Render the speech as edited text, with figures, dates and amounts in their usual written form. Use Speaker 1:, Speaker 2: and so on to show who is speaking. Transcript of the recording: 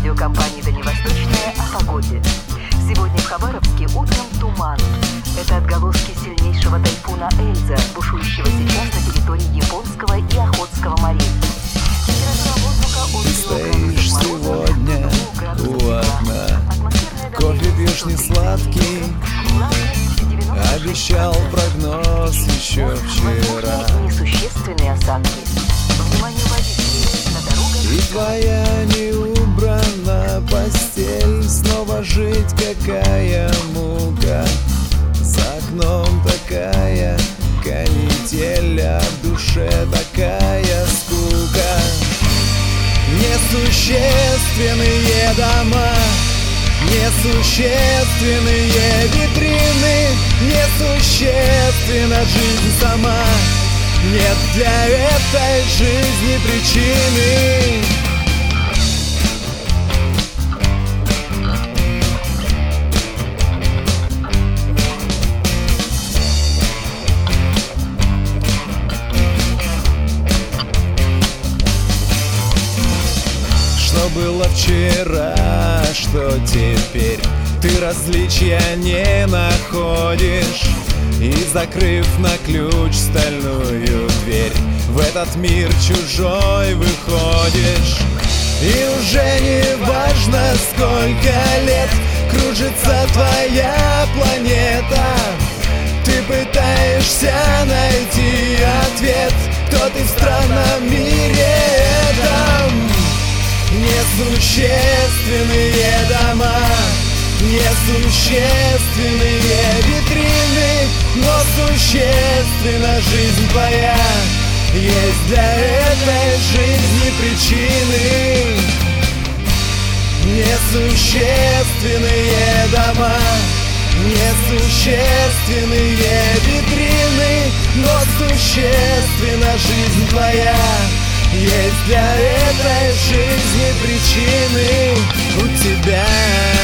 Speaker 1: радиокомпании «Дальневосточная» о погоде. Сегодня в Хабаровске утром туман. Это отголоски сильнейшего тайфуна Эльза, бушующего сейчас на территории Японского и Охотского морей.
Speaker 2: Ты стоишь сегодня у окна, кофе пьешь не сладкий, обещал прогноз еще вчера.
Speaker 1: Несущественные осадки. Внимание водителей, на дорогах.
Speaker 2: И твоя не убрана постель, снова жить какая мука. За окном такая канитель, а в душе такая скука. Несущественные дома, несущественные витрины, несущественна жизнь сама. Нет для этой жизни причины. Что было вчера, что теперь, ты различия не находишь. И закрыв на ключ стальную дверь, в этот мир чужой выходишь. И уже не важно, сколько лет кружится твоя планета. Ты пытаешься найти ответ, кто ты в странном мире этом. Несущественные дома, несущественные витрины, но существенна жизнь твоя. Есть для этой жизни причины. Несущественные дома, несущественные витрины, но существенна жизнь твоя. Есть для этой жизни причины. У тебя